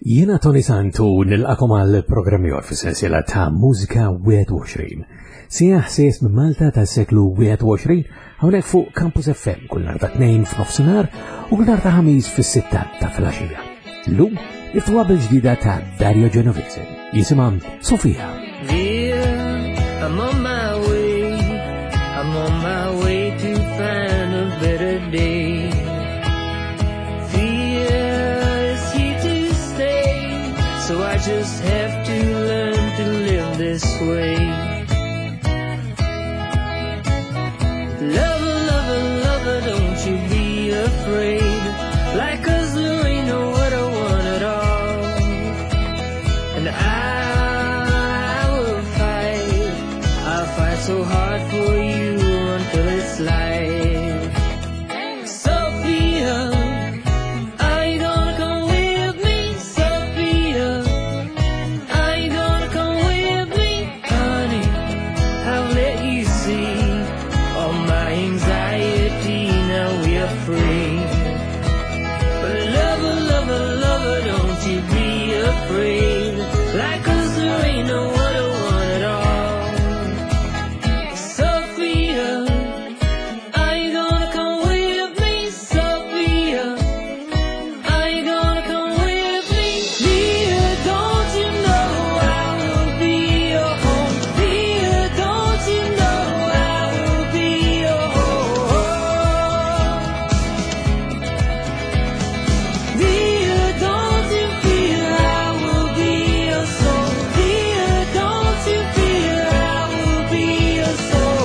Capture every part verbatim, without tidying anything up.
Jiena Tony Santu nilqakom għal programmi fis-sensiela ta' Mużika wieħed u għoxrin. Sija ħsies minn Malta tas-seklu wieħed u għoxrin hawnhekk fuq Campus F M kull nhar ta' tnejn f'nofsinhar u kull nhar ta' ħamis fis-sitta ta' filgħaxija. Llum niftuha bil-ġdida ta' Dario Genovese jisimha Sofia. I'm on my way, I'm on my way to find a better day. So I just have to learn to live this way. Lover, lover, lover, don't you be afraid. Like us there ain't no other one at all. And I, I will fight, I'll fight so hard for you until it's light. Sophia, like us there ain't no other one at all. Sophia, are you gonna come with me? Sophia, are you gonna come with me? Dear, don't you know I will be your home? Dear, don't you know I will be your home? Dear, don't you feel I will be your soul? Dear, don't you feel I will be your soul?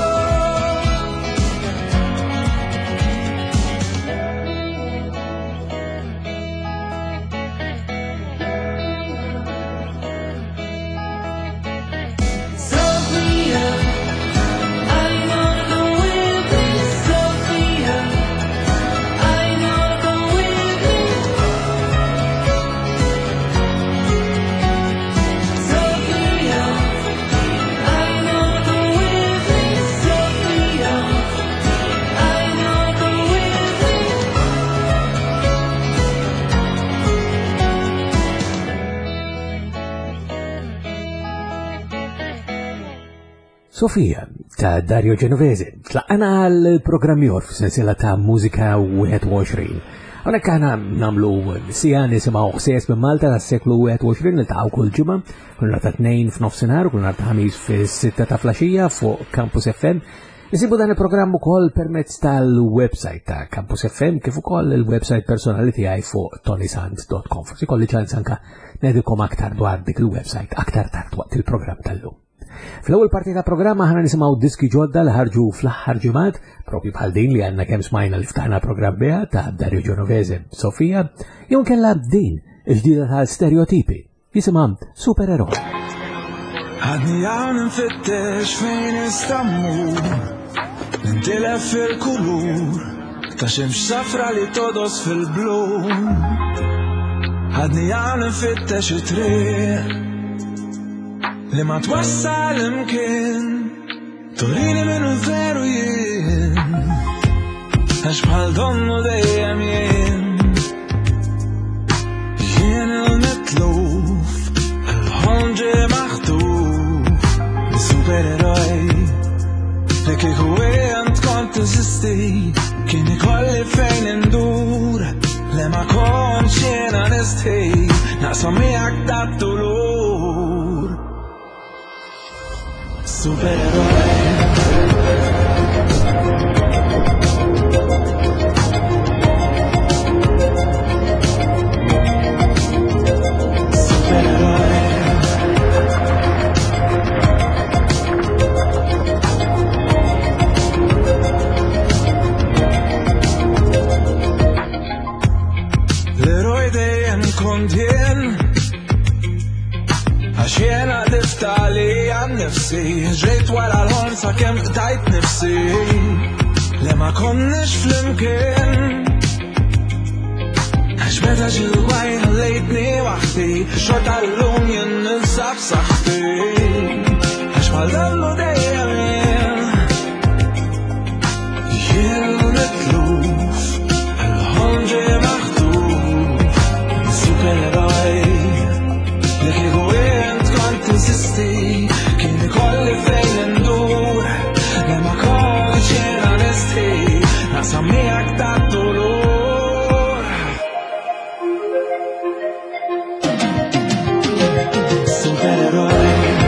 Sophia, are you gonna come with me? Sophia, are you gonna come with me? Sophia, are you gonna come with me? Sophia, are you gonna come with Sofia ta' Dario Genovese tlaqana għal-programmi orf sensiela ta' Mużika wieħed u għoxrin. Għonek għana namlu sija nisimaw ħsies minn Malta tas-seklu wieħed u għoxrin niltaqgħu kull ġimgħa kull nhar ta' tnejn f'nofsinhar u kull nhar ta' ħamis fis-sitta ta' filgħaxija fuq Campus F M. Isibu dan il-programm ukoll permezz tal-website ta' Campus F M kif ukoll il-website personali tiegħi fuq tonysant dot com. Forsi kolli ċans anke ngħidilkom aktar dwar dik il-website aktar tard waqt il-programm tal-lum. Fl-ewwel parti ta' programma ħana nisimgħu diski ġodda li ħarġu fl-aħħar ġimgħat, propri bħal din li għandna kemm smajna li ftaħna programm biha ta' Dario Genovese Sofia, jew kellha din il-ġdida ta' stereotipi jisimha Supereroj. Għadni għawn nfittex fejn istammur, nintilef fil-kulur, ta' xemx safra li todos fil-blum. Għadni għawn nfittex it-triq li ma twassal imkien, turini minnu veru jien, għax bħal donnu dejjem jien. Jien il-mitluf, il-ħonġi maħtuf, il-supereroj, li kieku għent kont tiżisti, kien ikolli fejn indur, li ma konx jiena nisti, naqsam miegħek dat-tulur. Supereroj. L-eroj dejjem kont jien, għax jena diftali għan nifsi, ġejt wara l-ħon sa' kem qtajt nifsi, li ma konniex flimkien, għax meta ġilwaj ħallejtni waħdi, xorta l-lum jen nilsab saħti, għax bħal dallu dejjem jien, jien nitluf, il-ħonġi maħtuf, supereroj. teżisti kien ikolli fejn indur li ma kontx jiena nisti naqsam miegħek tad-dulur Supereroj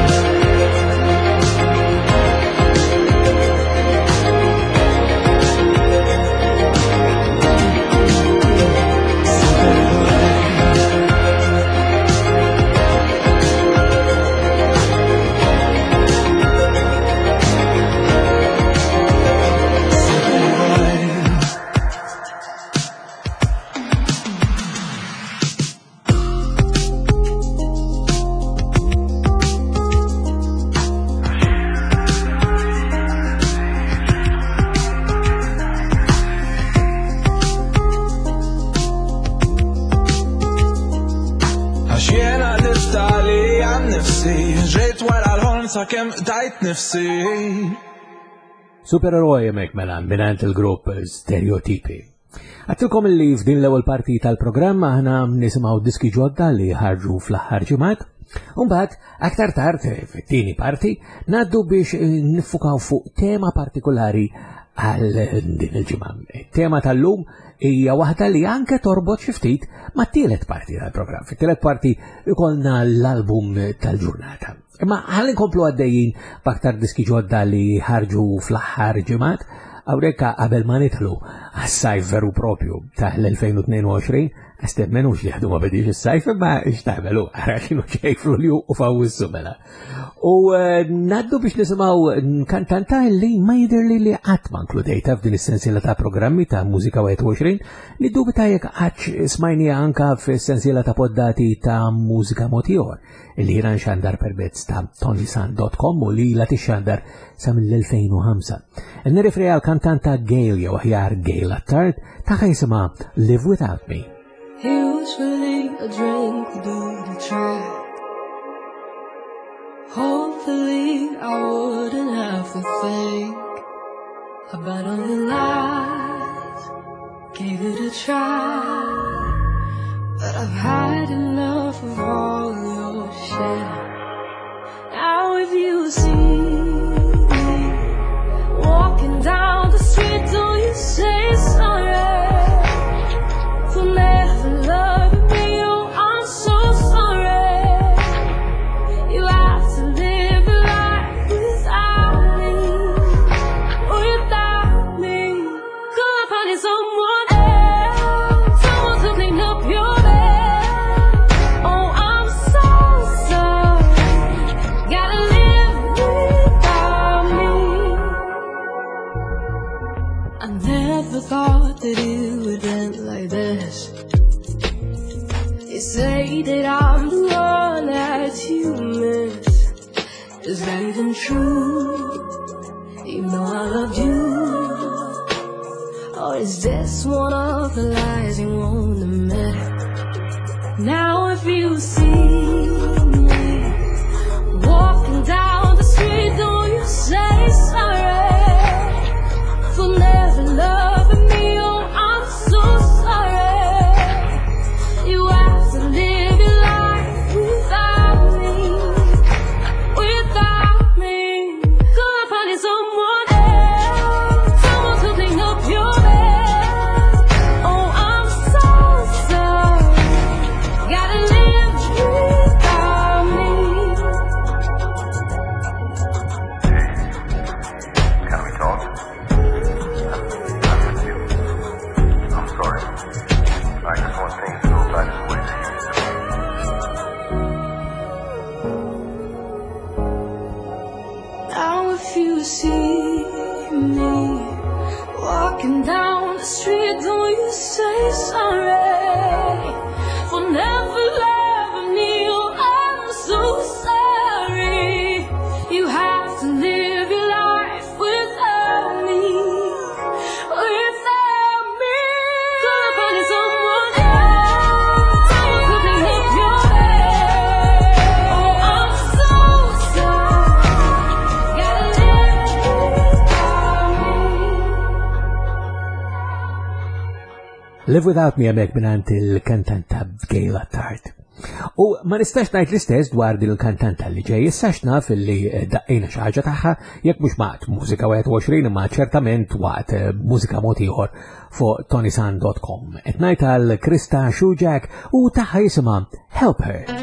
ġejt wara l-ħolm sakemm tajt nifsi Supereroj hemmhekk mela minant il-grupp Stereotipi. Għattilkom li f'din l-ewwel parti tal-programm aħna nisimgħu diski ġodda li ħarġu fl-aħħar ġimgħat, u mbagħad aktar tard fit-tieni parti ngħaddu biex niffukaw fuq tema partikolari għal din il-ġimgħa. Tema tal-lum hija waħda li anke torbot xi ftit mat-tielet parti tal-programm. Fit-tielet parti ikollna l-album tal-ġurnata. Imma ħalli nkomplu għaddejjin b'aktar diski ġodda li ħarġu fl-aħħar ġimgħat, hawnhekk qabel ma nidħlu għas-sajf veru propju tal-elfejn u tnejn u għoxrin, għastemmenux li ħadu ma bedix is-sajf imma x'tagħmelu ara kienu ġej f'Lulju u f'Awwissu mela. U naddu biex nisimgħu kantanta li ma jidherli li qatt ma nkludejta f'din is-sensiela ta' programmi ta' Mużika wieħed u għoxrin li dubita jekk għadx smajnija anka fis-sensiela ta' poddati ta' Mużika mod ieħor li jiena nxandar permezz ta' tonysan dot com u li la tixxandar sa mill-elfejn u ħamsa. Nirriferi għal kantanta Gail jew aħjar Gail Attard ta' jisimha Live Without Me. Usually I drink to do the try. Hopefully I wouldn't have to think about all the lies, gave it a try. But I've had enough of all your shit. Now if you see me walking down the street, don't you say sorry for never loving me. Oh, I'm so sorry. You have to live a life without me, without me. Go and find someone else, someone to clean up your bed. Oh, I'm so sorry. Gotta live without me. I never thought that it would end like this. They say that I'm the one that you miss. Is that even true? Even though I loved you. Or is this one of the lies you won't admit? Now if you see me walking down the street, don't you say sorry for never loving me. Oh, I'm so sorry. You have to live your life without me, without me. Go and find someone else, someone to clean up your bed. Oh, I'm so sorry. Gotta live without me. Can we talk? I'm with you. I'm sorry. I just want things to go back the way they used to be. Now if you see me walking down the street, don't you say sorry for never loving me. Oh, I'm so sorry. You have to live your life without me, without me. Go and find someone else, someone to clean up your bed. Oh, I'm so sorry. Gotta live without me. Live Without Me għamek minant il-kantanta Gail Attard. U ma nistax ngħid l-istess dwar din il-kantanta li ġej, issax naf li daqqejna xi ħaġa tagħha jekk mhux maqt mużika wieħed u għoxrin imma ċertament waqt mużika mod ieħor fuq tonisan dot com. Qed ngħid għal Krista Schujak u tagħha jisimha Help Her.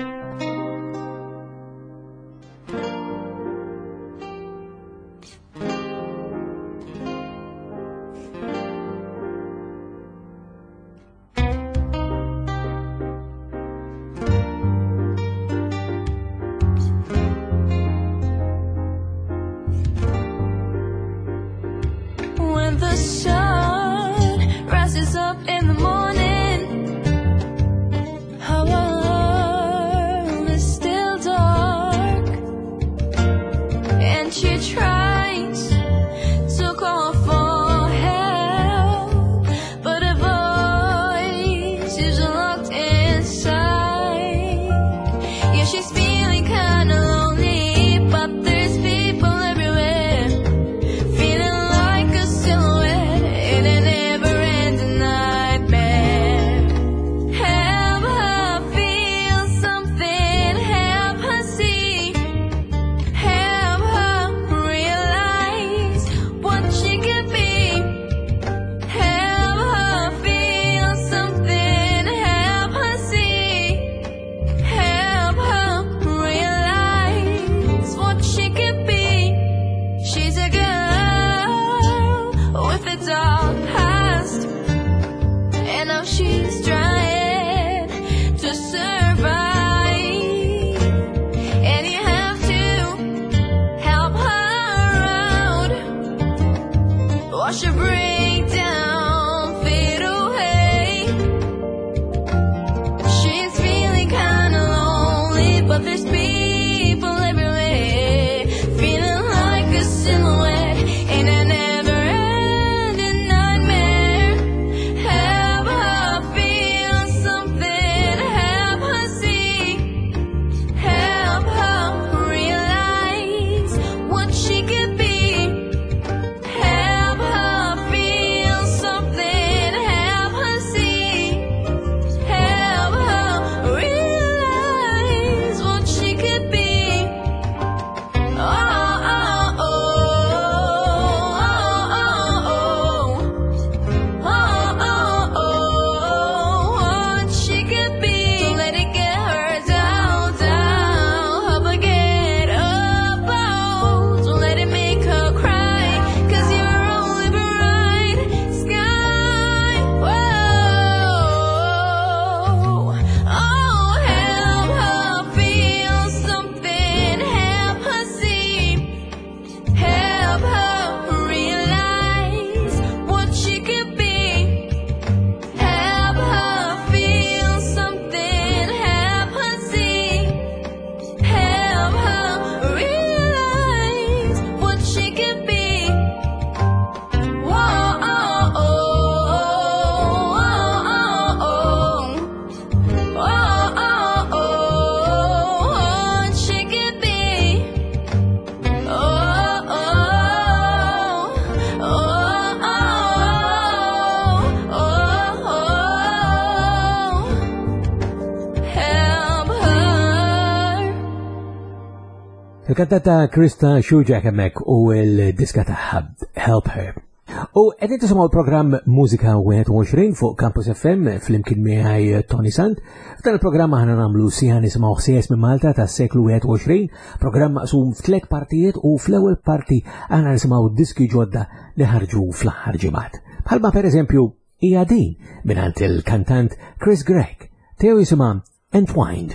When the sun rises up in the morning, our world is still dark, and she tries to call for help, but her voice is locked inside. Yeah, she's feeling kinda lonely, but there's people everywhere, feeling like a silhouette in a never-ending nightmare. Help her feel something, help her see, help her realize what she could be. Help her feel something, help her see, help her realize what she could be. She's a girl with a dark past, and now she's trying to survive. And you have to help her out, watch her break down, fade away. She's feeling kinda lonely, but there's people everywhere, feeling like a silhouette in a never-ending nightmare. Help her feel something, help her see, help her realize what she could be. Help her feel something, help her see, help her realize what she could be. Oh, oh, oh, oh, oh, oh, oh, what she could be. Don't let it get her down, down. Help her get up, oh, don't let it make her cry, 'cause you're her only bright sky. Whoa, oh, help her feel something, help her see, help her realize what she could be. Help her feel something, help her see, help her realize what she could be. Whoa, oh, oh, oh, oh, oh, oh, oh, what she could be. Oh, oh, oh, oh, oh, help her. Il-kantata Krista Schujak hemmhekk u l-diska tagħha Help Her. U qegħdin tisimgħu l-programm Mużika wieħed u għoxrin fuq Campus F M fl-imkien miegħi Tony Sant. F'dan il-programm aħna nagħmlu sija nisimgħu ħsies minn Malta tas-seklu wieħed u għoxrin, programm maqsum f'tliet partijiet u fl-ewwel parti aħna nisimgħu diski ġodda li ħarġu fl-aħħar ġimgħat. Bħalma pereżempju hija din mingħand il-kantant Chris Gregg, tiegħu jisimha Entwined.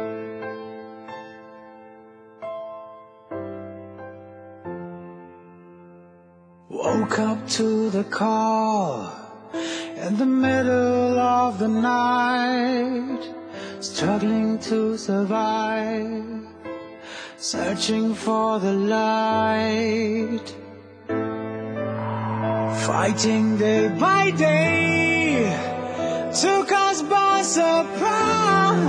Woke up to the call in the middle of the night, struggling to survive, searching for the light, fighting day by day, took us by surprise.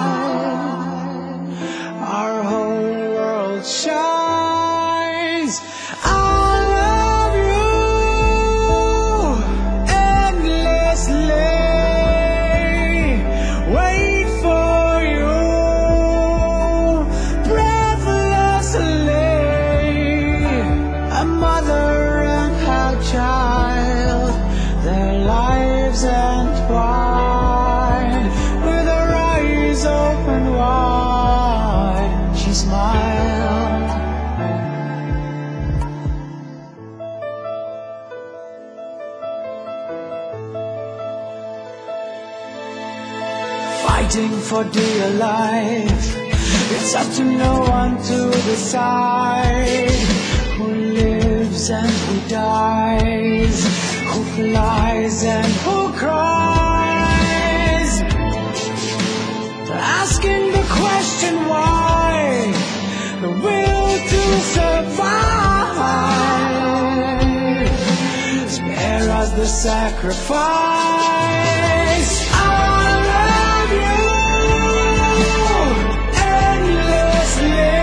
Our whole world shines. I love you endlessly, wait for you fighting for dear life. It's up to no one to decide who lives and who dies, who flies and who cries. Asking the question why, the will to survive. Spare us the sacrifice. I love you endlessly.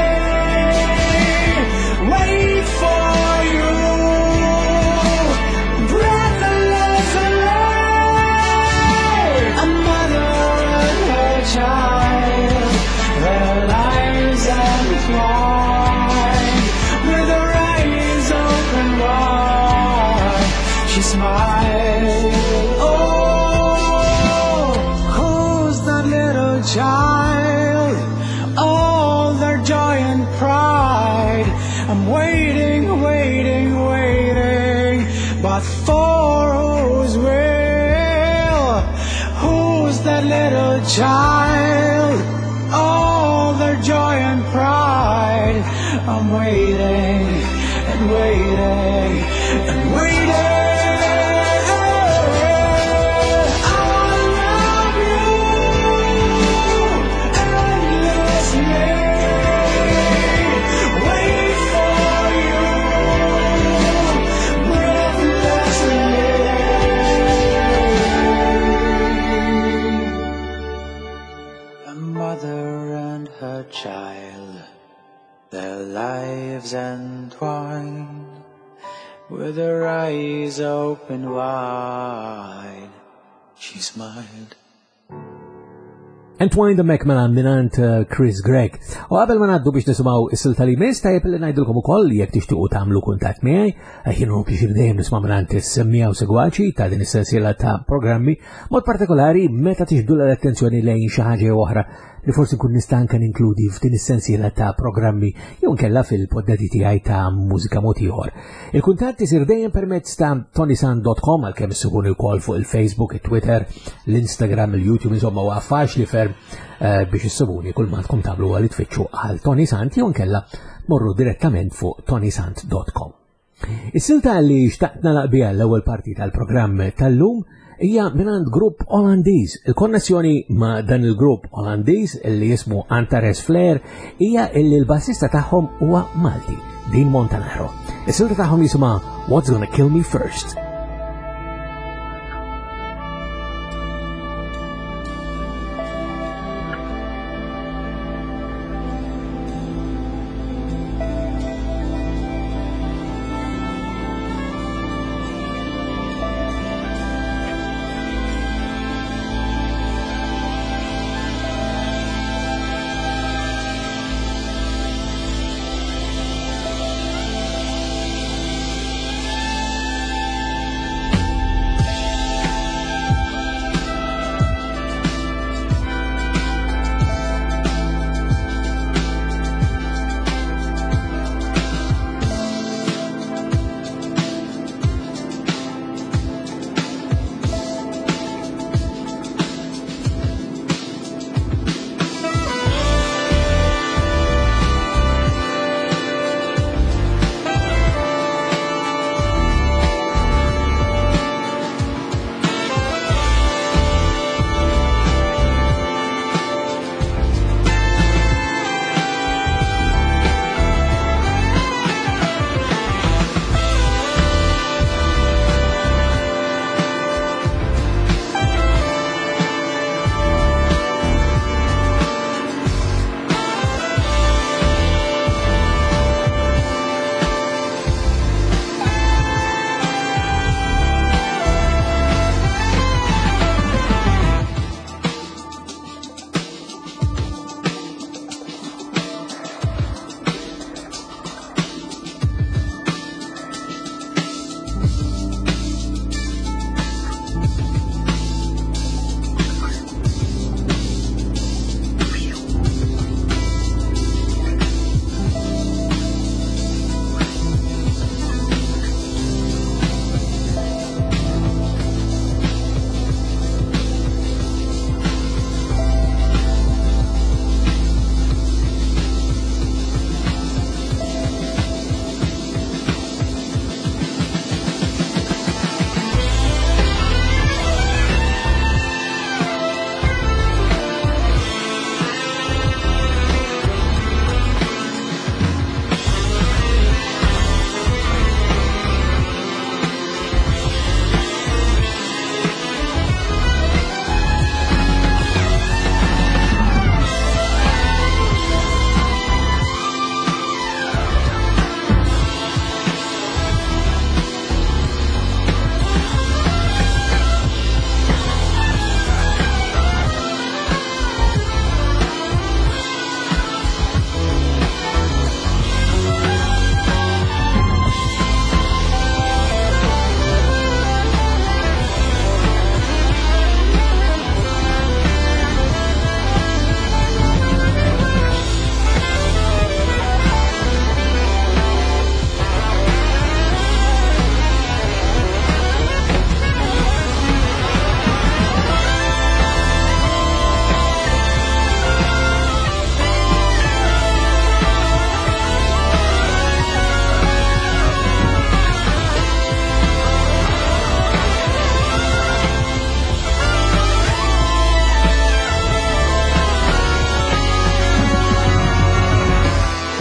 Wait for you breathlessly. A mother and her child, their lives entwined, with her eyes open wide, she smiled. Oh, who's that little child? All their joy and pride. I'm waiting, waiting, waiting, but for whose will? Who's that little child? All their joy and pride. I'm waiting and waiting and waiting. I love you endlessly. Wait for you breathlessly. A mother and her child, their lives entwined, with her eyes open wide, she smiled. Entwined the Mela minant uh, Chris Gregg. U għabel ma naddu biex nisimaw is-silta li mis tajb li najdilkom ukoll li jekk tixtiequ tagħmlu kuntatt miegħi, jienu biex dejjem nisma' minant is-semmija u segwaċi ta' din is-sensiela ta' programmi, mod partikolari meta tixdu l-attenzjoni lejn xi ħaġa oħra li forsi kun nista' anke ninkludi f'din is-sensiela ta' programmi jew nkella fil-poddati tiegħi ta' mużika mod ieħor. Il-kuntatt isir dejjem permezz ta' tonysant dot com għalkemm issibuni wkoll fuq il-Facebook, it-Twitter, l-Instagram, il-YouTube, insomma huwa faċli ferm biex issibuni kull ma tkun tagħmlu għal tfittxu għal Tony Sant jew nkella morru direttament fuq tonysant dot com. Is-silta li xtaqt nagħlaq biha l-ewwel parti tal-programm tal-lum hija minant grupp Olandiż. Il-konnessjoni ma' dan il-grupp Olandiż li jismu Antares Flair hija illi l-bassista tagħhom huwa Malti, Dean Montanaro. Is-silta tagħhom jisimha What's Gonna Kill Me First.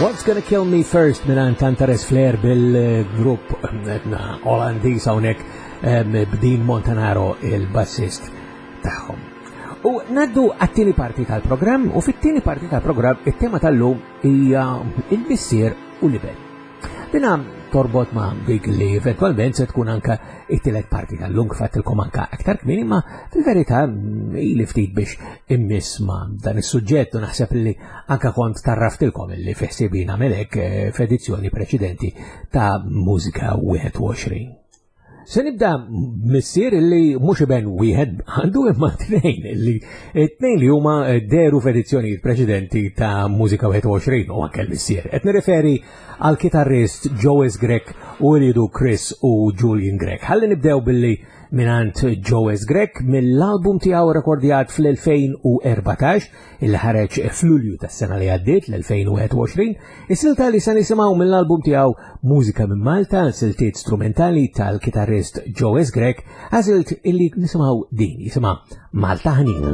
What's Gonna Kill Me First minan Antares Flair bil-grupp Olandis hawnhekk b'Dean Montanaro il-bassist tagħhom. U naddu għat-tieni parti tal-programm u fit-tieni parti tal-programm it-tema tal-lum hija il-missier u l-ibel. Dina torbot ma' dik li eventualment se tkun anka it-tielet parti tal-lum kfattilkom anka aktar kmini, ma fil-verità ili ftit biex immiss ma' dan is-suġġett u naħseb li anka kont tarraftilkom li fessibina melek f'edizzjoni preċedenti ta' Mużika wieħed u għoxrin. Se nibda missier li mhux ben wieħed għandu imma tnejn li tnejn li huma deru f'edizzjonijiet preċedenti ta' Mużika wieħed u għoxrin u anke l-missier. Qed nirreferi għal kitarrist Joe Grech u rridu Chris u Julian Grech. Ħalli nibdew billi minant Joe Grech mill-album tiegħu rekordjat fl-elfejn u erbatax il ħareġ f'Lulju tas-sena li għaddiet l-elfejn u wieħed u għoxrin. Is-silta li se nisimgħu mill-album tiegħu Mużika minn Malta, siltiet strumentali tal-kitarrist Joe Grech, għażilt illi nisimgħu din jisimha Malta Ħanina.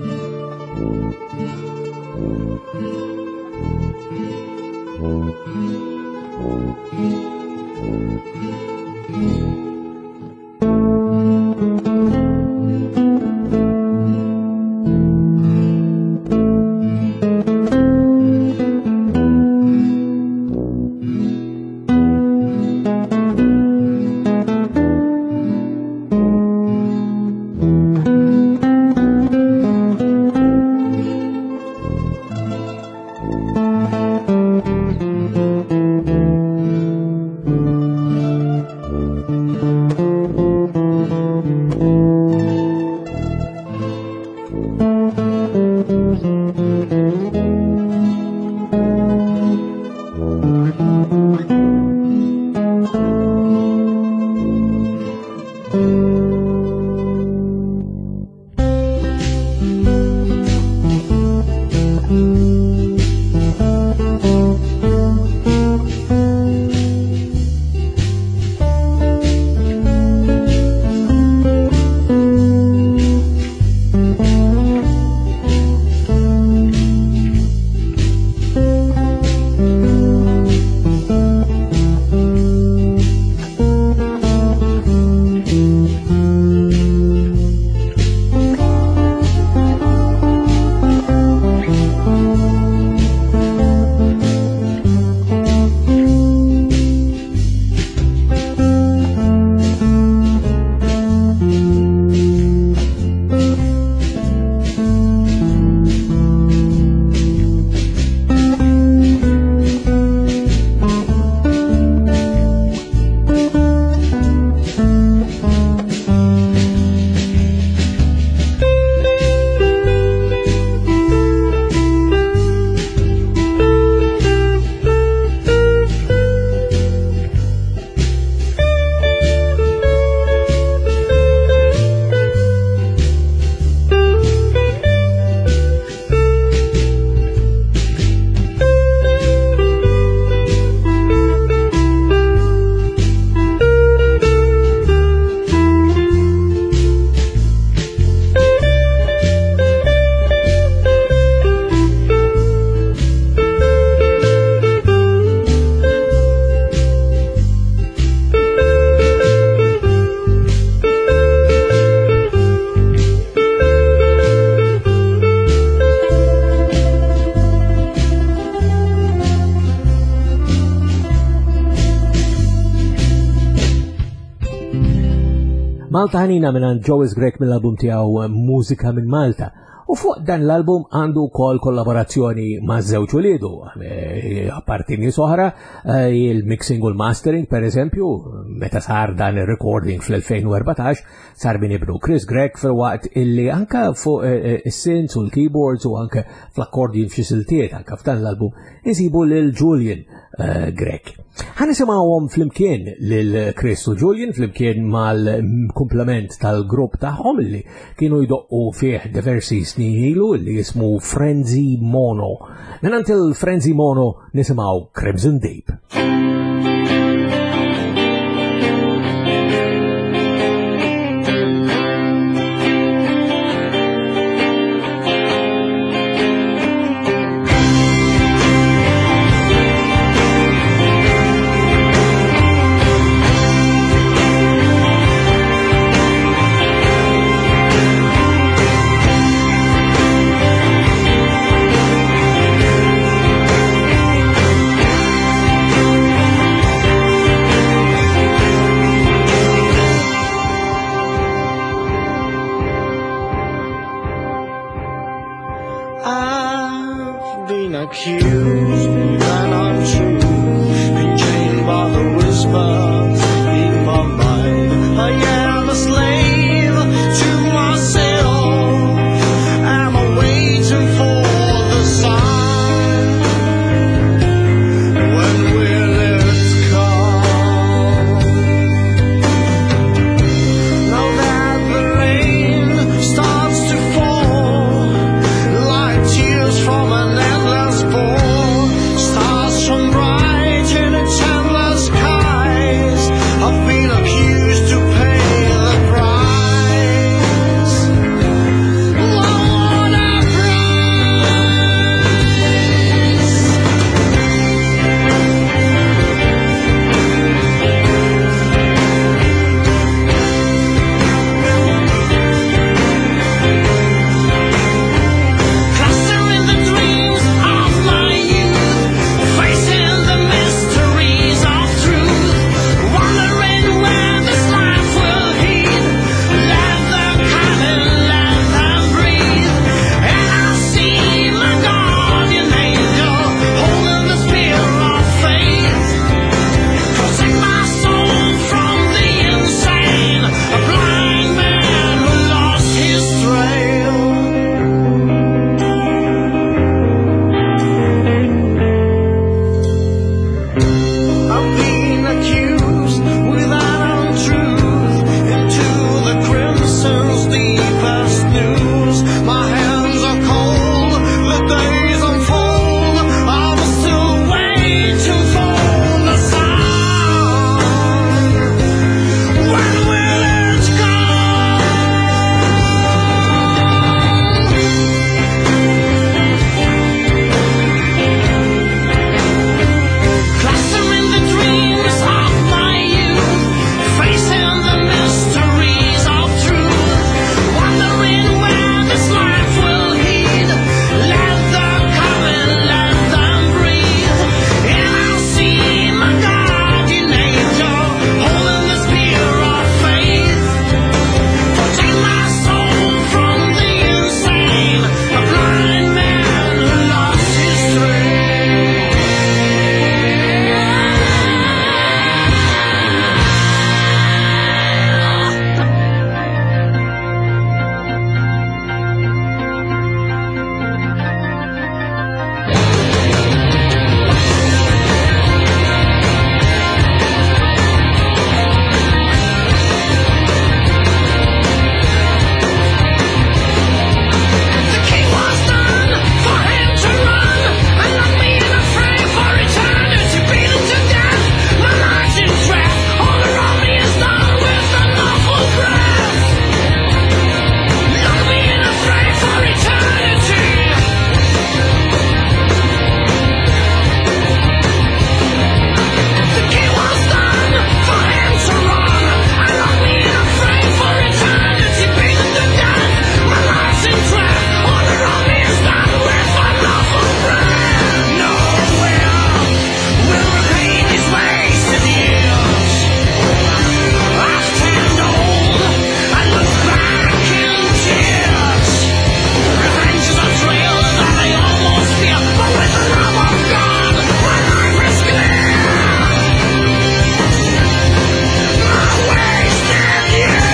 Malta Ħanina minn Joe Grech mill-album tiegħu Mużika minn Malta. U fuq dan l-album għandu kol kollaborazzjoni ma' żewġ uliedu, apparti nies oħra, il-mixing u l-mastering per eżempju, meta sar dan il-recording fl-elfejn u erbatax, sar min ibnu Chris Grech fil-waqt illi anka fuq is-synths u l-keyboards u anka fl-accordion f'xi siltiet anka f'dan l-album insibu lil Julian Grech. Ħanisimgħuhom flimkien lil Chris u Julian flimkien mal-komplement tal-grupp tagħhom li kienu jdoqqu fih diversi snin ilu li jismu Frenzy Mono. Minant il-Frenzy Mono nisimgħu Crimson Deep. been accused with an untruth, been chained by the whispers in my mind. I am a slave to myself. Am I waiting for the sign? When will it come? Now that the rain starts to fall, like tears from an endless pool, stars shone bright in its endless skies. I've been accused to pay the price. What a price! Clustering the dreams of my youth, facing the mysteries of truth, wondering where this life will lead. Let them come and let them breathe. And I see my guardian angel holding the spear of faith, protect my soul from the insane, a blind man who lost his trail. I've been accused with an untruth into the crimson's deepest news. My hands are cold, the days unfold. I'm still waiting for the sign. When will it Clustering the dreams of my youth, facing the mysteries of truth, wondering where this life will lead. Let them come and let them breathe. And I see my guardian angel holding the spear of faith, protect my soul from the insane, a blind man who lost his trail. The king was done for him to run, and lock me in a frame for eternity, beaten to death. My life's in trap, all around me is done with an awful breath. Lock me in a frame for eternity. The king was done for him to run, and lock me in a frame for eternity, beaten to death. My life's in trap, all around me is done with an awful breath. Nowhere will repay these wasted years. I've turned old, I look back in tears. Revenge is a trail that I almost fear, but with the love of God, my life is clear. My wasted years.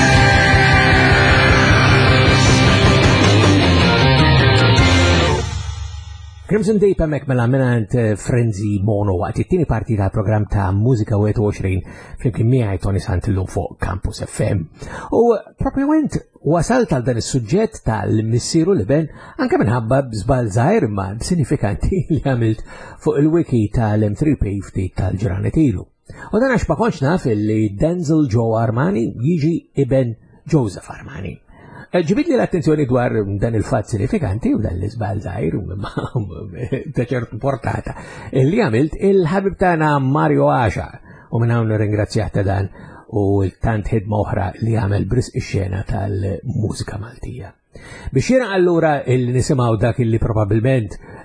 Crimson Deep hemmhekk mela minant Frenzy Mono għat it-tieni parti tal-programm ta' Mużika einunjiex flimkien miegħi Tony Santillu fuq Campus F M. U propjament wasalt għal dan is-suġġett tal-missieru li ben anke minħabba bżbal żgħir imma sinifikanti li għamilt fuq il-wiki tal-M three P ftit tal-ġranet ilu. U dan għax ma kontx naf li Denzel Joe Armani jiġi iben Joseph Armani. Ġibid li l-attenzjoni dwar dan il-fatt sinifikanti u dan l-izbal zaħir ta' ċertu portata li għamilt il-ħabib tagħna Mario Asha u minn hawn ringrazzjah ta' dan u l-tant ħidma oħra li għamel bris ix-xena tal-mużika Maltija. Biex jena allura il-nisimaw dak li probabilment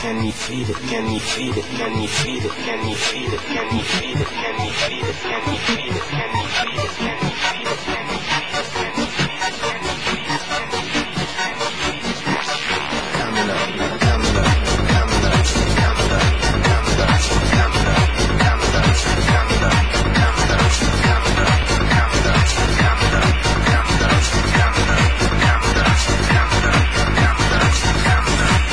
Can you feel it? Can you feel it? Can you feel it? Can you feel it? Can you feel it? Can you feel it? Can you feel it? Can you feel it? Can you feel it? Can you coming up, coming up, coming up, coming up, coming up, coming up, coming up, coming up, coming up, coming up, coming up, coming up, coming up, coming up, coming up, coming up, coming up, coming up.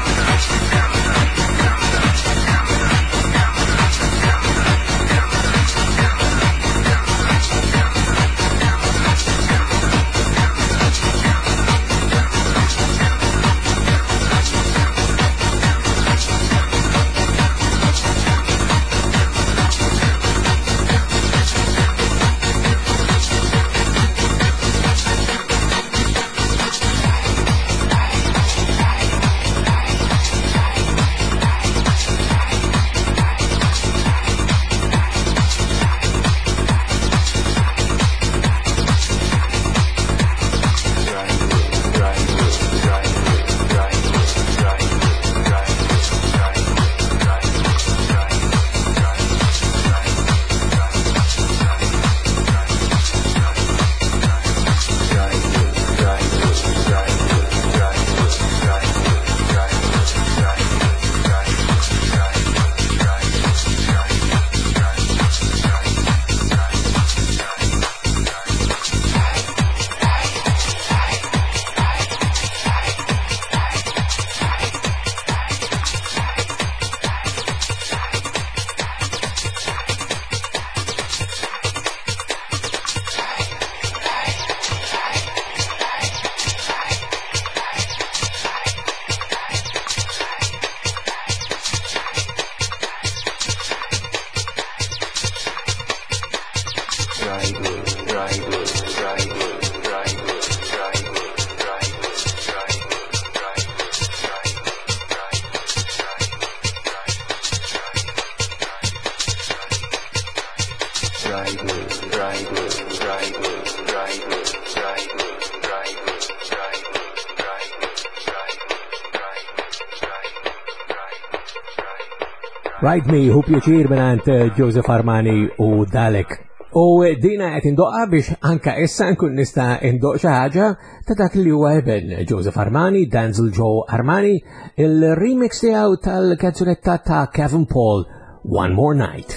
Ride Me hu pjaċir minant Joseph Armani u Dalek. U dina qed indoqqa biex anka issa nkun nista' indoq xi ħaġa ta' dak li huwa eben Joseph Armani, Denzel Joe Armani, il-remix tiegħu tal-kanzunetta ta' Kevin Paul, One More Night.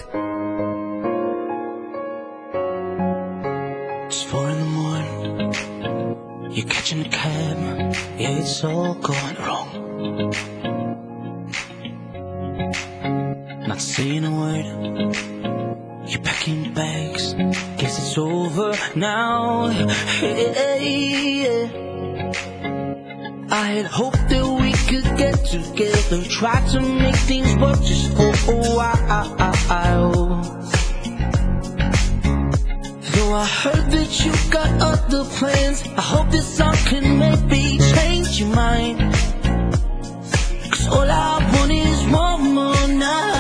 It's four in the morning, you're catching a cab, yeah, it's all going wrong. Not saying a word, you're packing bags, guess it's over now. Hey, yeah. I had hoped that we could get together, try to make things work just for a while. Though I heard that you got other plans, I hope this song can maybe change your mind. Cause all I want is one more night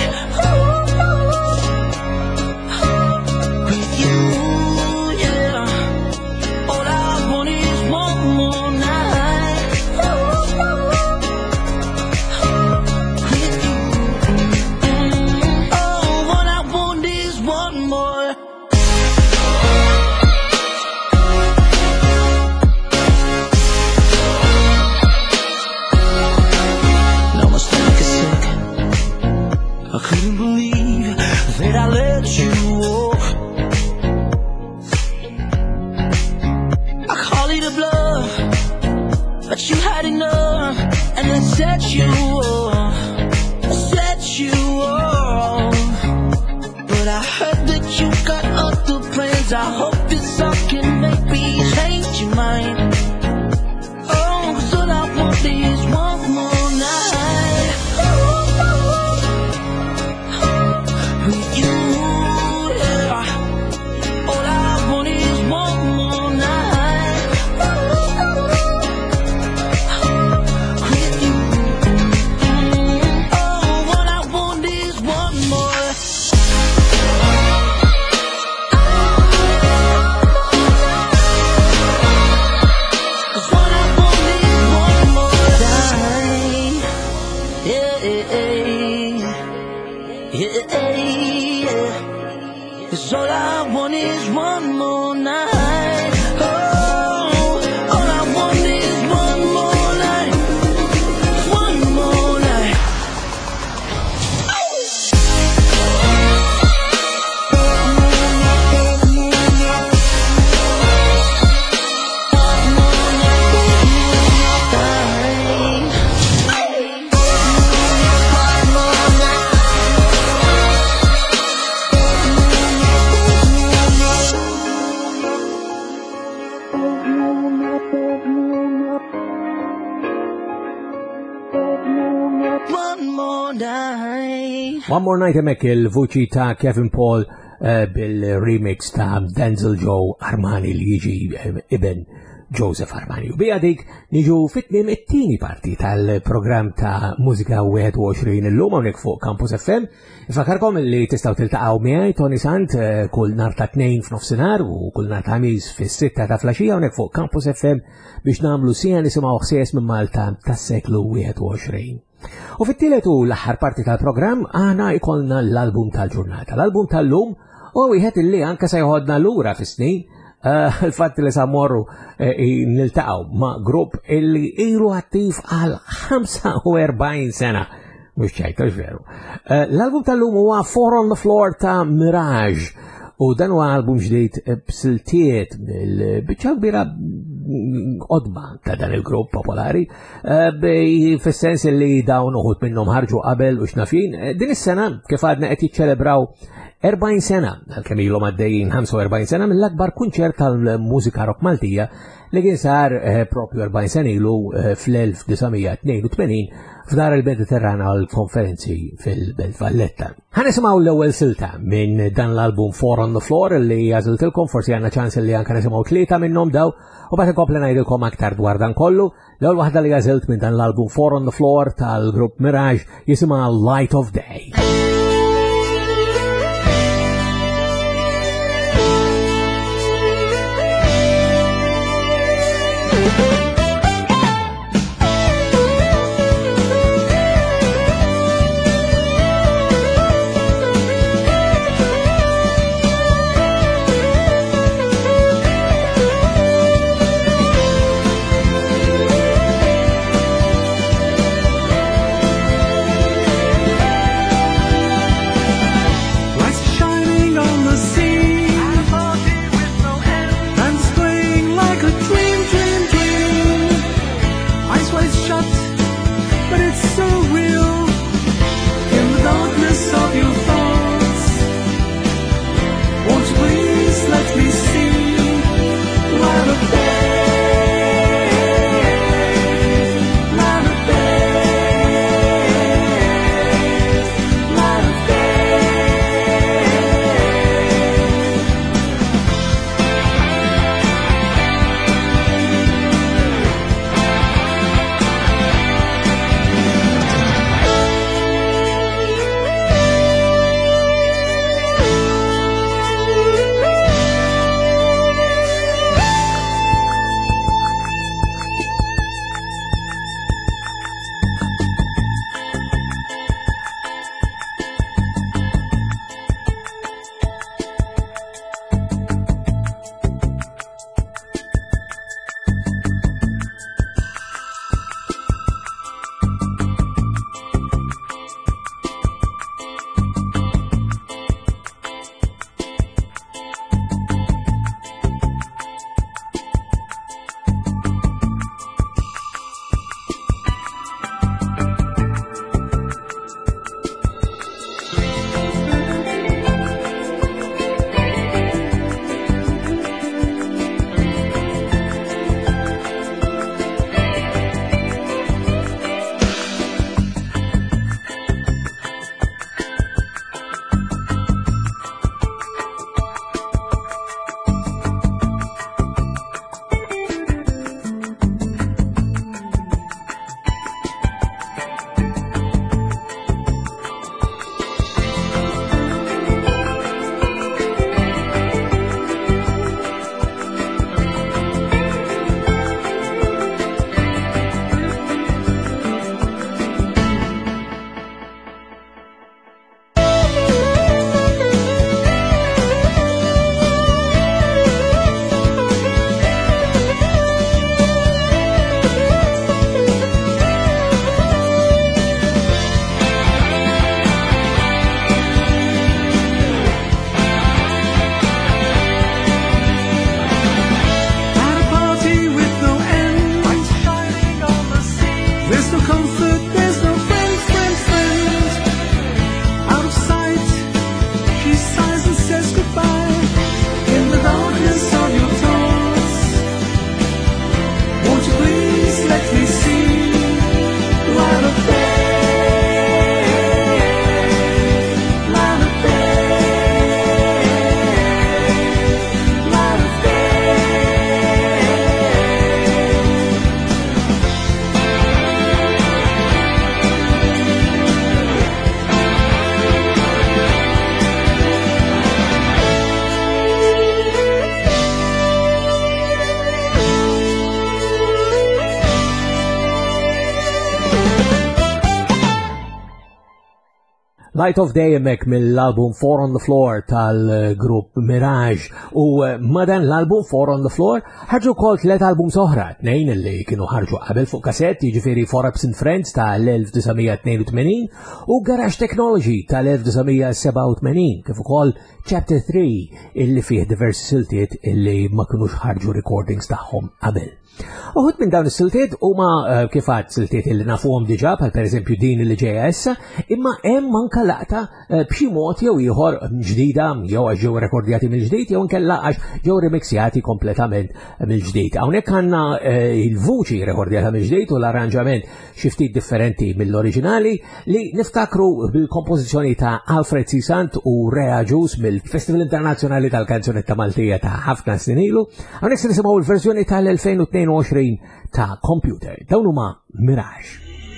with you, yeah. All I want is one more night with you. Oh, all I want is one more. I couldn't believe that I let you off. I call it a bluff, but you had enough, and I set you off, I set you off. But I heard that you got other plans, I hope this song can maybe change your mind. Oh, 'cause all I want is one more night with you, yeah. All I want is one more night with you. Oh, all I want is one more. more night. One More Night emek il-vuċi ta' Kevin Paul uh, bil-remix ta' Denzel Joe Armani li jiġi uh, Ibn Joseph Armani. U bija dik niġu fitmim it-tieni parti tal-programm ta' Mużika einat u għoxrin il-lum hawnhekk fuq Campus F M. Ifakarkom li tistgħu tiltaqgħu miegħi Tony Sant uh, kull nhar ta' tnejn f'nofsinhar u kull nhar ta' ħamis fis-sitta ta' flaxija hawnhekk fuq Campus F M biex nagħmlu sija nisimgħu ħsies minn Malta tas-seklu einat u għoxrin. U fit-tielet u l-aħħar parti tal-programm għana jkollna l-album tal-ġurnata. L-album tal-lum u wieħed illi anke se jħodna lura fis-snin il-fatt li sa morru niltaqgħu ma' grupp illi ilu attiv għal ħamsa u erbgħin sena. Mhux ċajtax veru. L-album tal-lum huwa Four on the Floor ta' Mirage. U dan huwa album ġdid b'siltiet mill-biċċa kbira qodba ta' dan il-grupp popolari, fis-sens li dawn uħud minnhom ħarġu qabel u x'nafin. Din is-sena kif għadna qed jiċċelebraw erbgħin sena, għal-kemm ilhom għaddejjin ħamsa u erbgħin sena mill-akbar kunċert tal-mużika rock Maltija li kien sar propju erbgħin sena ilu fl-elf-tisa' f'dar il-Mediterrana għal-konferenzi fil-Belt Valletta. Ħanisimgħu l-ewwel silta minn dan l-album Four on the Floor li għażiltilkom, forsi għandna ċans li anke nisimgħu tlieta minnhom daw u bagħad inkompli ngħidilkom aktar dwar dan kollu. L-ewwel waħda li għażilt minn dan l-album Four on the Floor tal-grupp Mirage jisimha Light of Day. Light of Day hemmhekk mill-album Four on the Floor tal-grupp Mirage u eh, madan l-album Four on the Floor ħarġu wkoll tliet albums oħra, tnejn li kienu ħarġu qabel fuq kasett, jiġifieri Four Ups and Friends tal-elf-tisa' u Garage Technology tal-elf-tisa' kif ukoll Chapter three illi fih diversi siltiet illi ma kinux ħarġu recordings tagħhom qabel. Uħud minn dawn is-siltiet huma uh, kif għad siltiet illi nafuhom diġà bħal pereżempju din illi ġejja issa, imma hemm anke laqta uh, b'xi mod jew ieħor ġdida jew għax ġew rekordjati mill-ġdid jew inkella għax ġew remixjati kompletament mill-ġdid. Hawnhekk għandna uh, il-vuċi rekordjata mill-ġdid u l-arranġament xi ftit differenti mill-oriġinali li niftakru bil-kompożizzjoni ta' Alfred Sisant u Rea Juice mill-Festival Internazzjonali tal-Kanzunetta Maltija ta' ħafna snin ilu. Hawnhekk se nisimgħu l-verżjoni tal-elfejn ta' Computer. Dawn huma Mirage.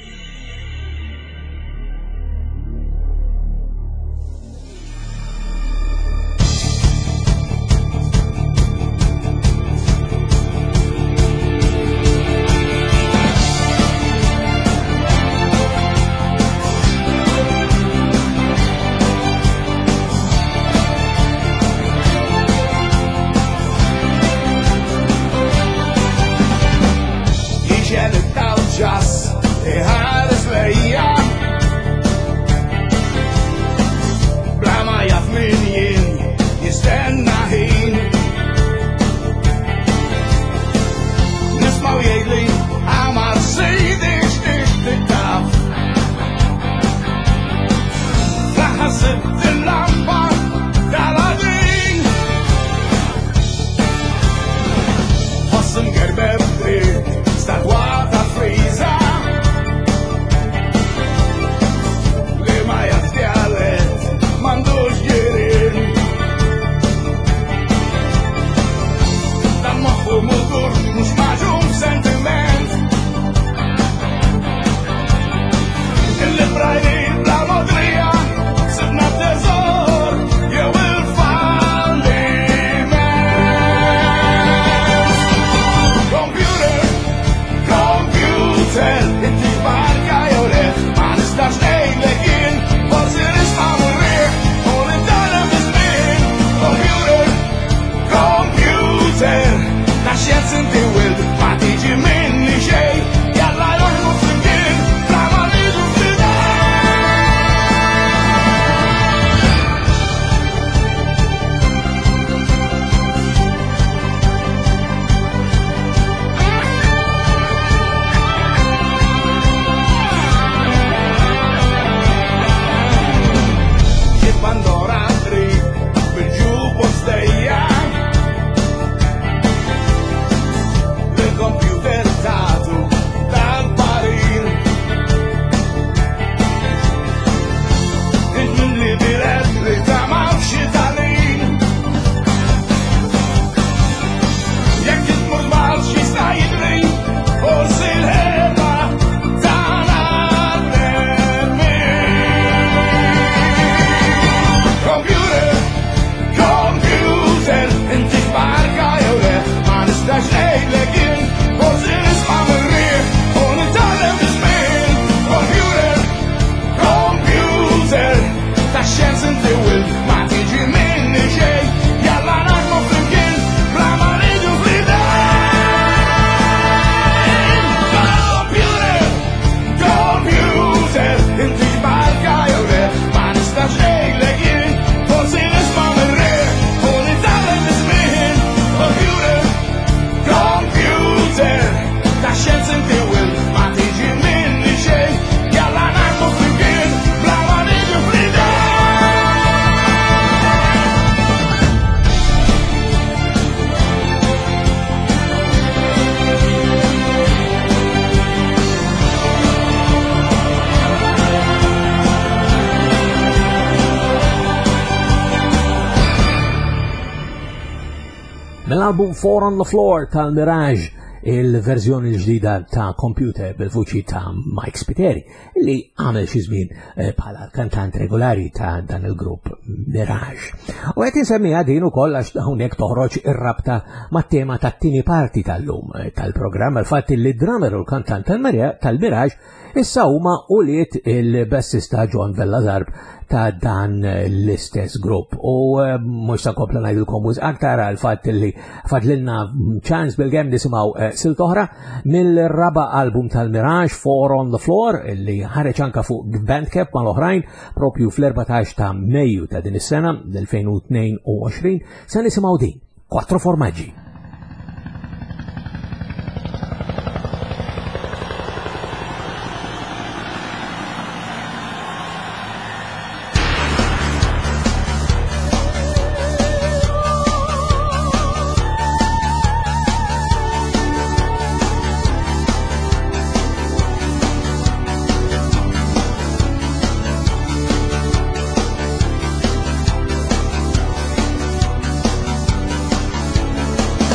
Mill-album Four on the Floor tal-Mirage, il-verżjoni l-ġdida ta' Computer bil-vuċi ta' Mike Spiteri, li għamel xi żmien bħala kantant regolari ta' dan il-grupp Mirage. U qed insemmiha din ukoll għax hawnhekk toħroġ ir-rabta mat-tema tat-tieni parti tal-lum tal-programm, il-fatt li d-drummer u l-kantant tal-Mirage Issa huma uliet il-bassista John Velazarb ta' dan l-istess grupp. U eh, mux ta' kopla najdilkom uż aktar għal-fat li fadlilna ċans bil-gem nisimaw eh, sil-toħra mill-raba album tal-Mirage, Four on the Floor, li ħareċ anka fuq Bandcamp mal-oħrajn propju fl-erbatax ta' Mejju ta' din is-sena l-tnejn se nisimaw din, Quattro Formaggi. Quattro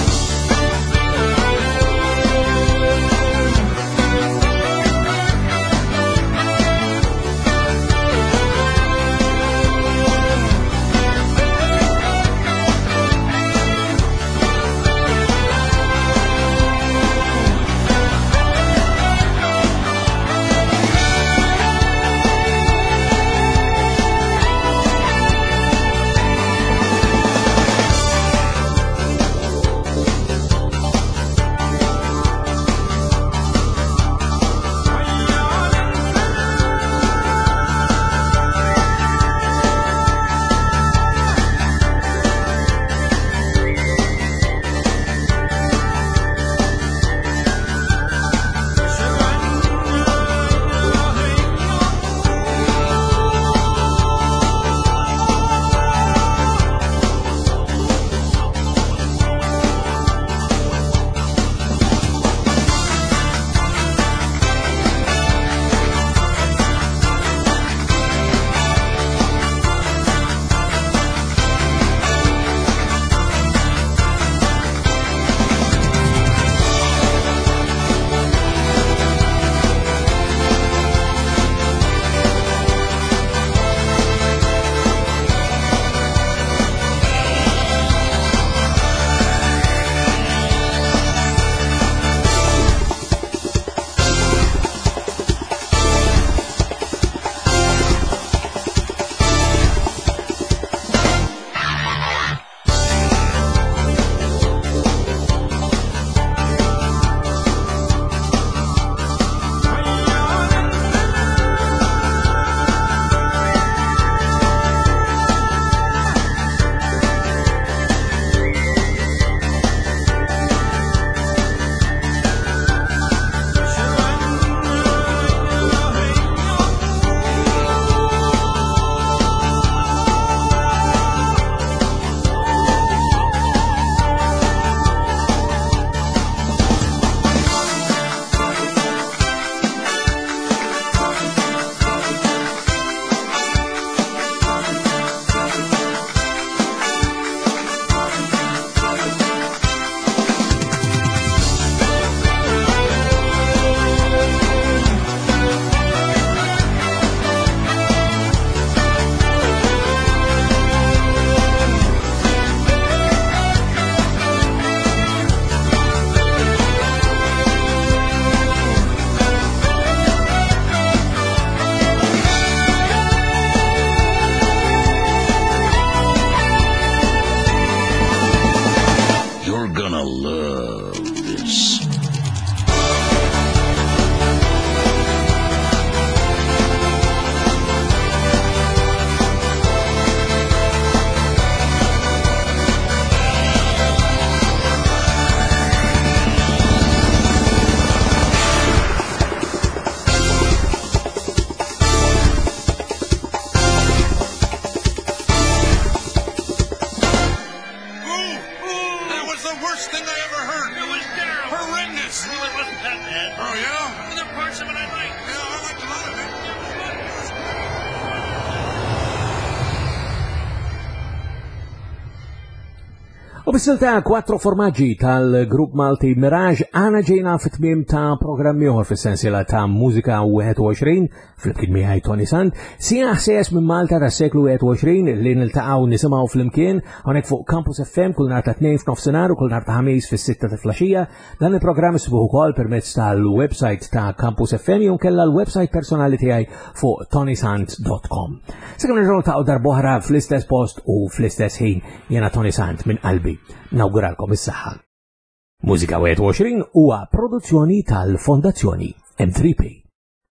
Wissil ta' quattro formaggi tal-grupp Malti Mirage għana ġejna fit-tmiem ta' programmi oħor fis-sensiela ta' mużika wieħed u għoxrin fl-imkien miegħi Tony Sant, sija ħsies minn Malta tas-seklu wieħed u għoxrin li niltaqgħu nisimgħu fl-imkien hawnhekk fuq Campus F M kull nhar ta' tnejn f'nofsinhar u kull nhar ta' ħamis fis-sitta ta' flaxija. Dan il-programm isbuh ukoll permezz tal-website ta' Campus F M jew nkella l-website personali tiegħi fuq tonysant dot com. Sakemm nerġgħu taqgħu darb'oħra fl-istess post u fl-istess ħin jiena Tony Sant minn qalbi nawguralkom is-saħħa. Mużika wieħed u għoxrin huwa produzzjoni tal-Fondazzjoni M three P.